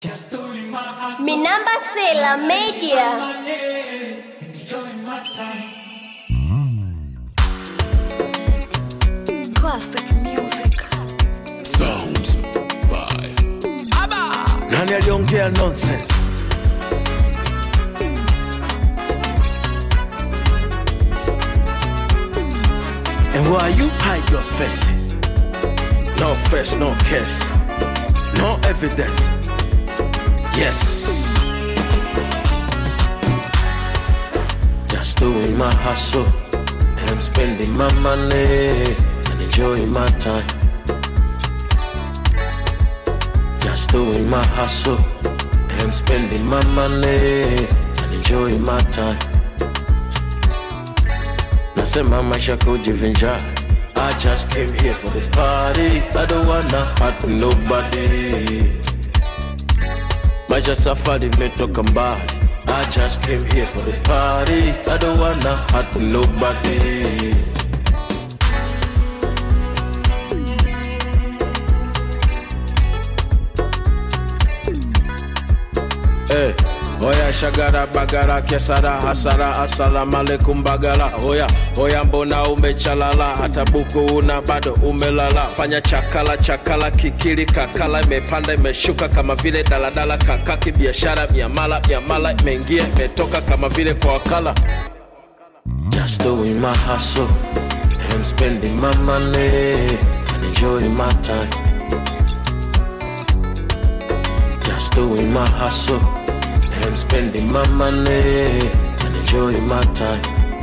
Minamba Sela Media. Classic music. Sounds by Abba. Nani aliongea nonsense? And why you hide your face? No face, no case, no evidence. Yes. Just doing my hustle. I'm spending my money and enjoying my time. Just doing my hustle. I'm spending my money and enjoying my time. Nasema maisha kujivinja. I just came here for the party. I don't wanna hurt nobody. Maisha safari metoka mbali. I just came here for the party. I don't wanna hurt nobody. Hey, oya shagara bagara kesara hasara assalamu alaikum bagara. Oya mbona umechalala hata buku una bado umelala. Fanya chakala kikiri kakala imepanda imeshuka kama vile daladala kakaki biashara miamala imeingia imetoka kama vile kwa wakala. Just doing my hustle. I'm spending my money and enjoying my time. Just doing my hustle. I'm spending my money and enjoying my time.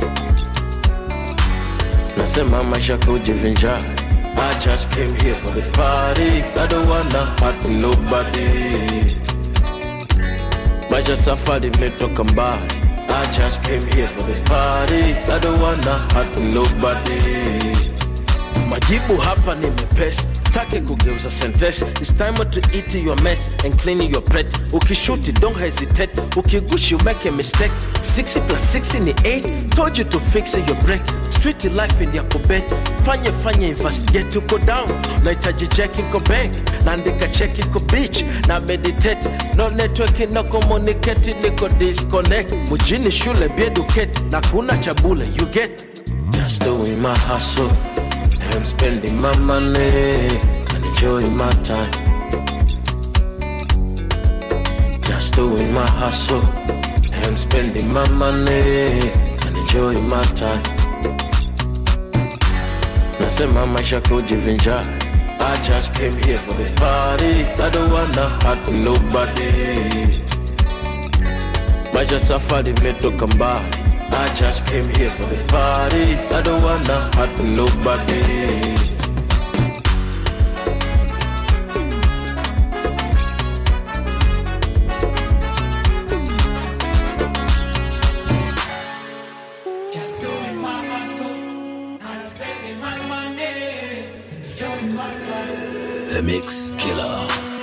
Nasema maisha kujivinja. I just came here for the party. I don't wanna hurt nobody. Maisha safari metoka mbali. I just came here for the party. I don't wanna hurt nobody. Majibu hapa ni mepesi. Staki kugeuza sentence. It's time to eat your mess and clean your plate. Ukishoot it, don't hesitate. Ukigush, you make a mistake. 60 plus 60 ni 8. Told you to fix your break. Street life in your kubet. Fanya investigate to go down. Naitaji checking ko bank. Nandika checking ko beach. Na meditate. No networking, no communicate. Niko disconnect. Mujini shule be educate. Na kuna chabule, you get. Just doing my hustle. I'm spending my money and enjoying my time. Just doing my hustle. I'm spending my money and enjoying my time. Nasema maisha kujivinja. I just came here for the party. I don't wanna hurt nobody. Maisha safari metoka mbali. I just came here for the party. I don't wanna hurt nobody. Just doing my hustle. I'm spending my money. Enjoying my time. The Mix Killer.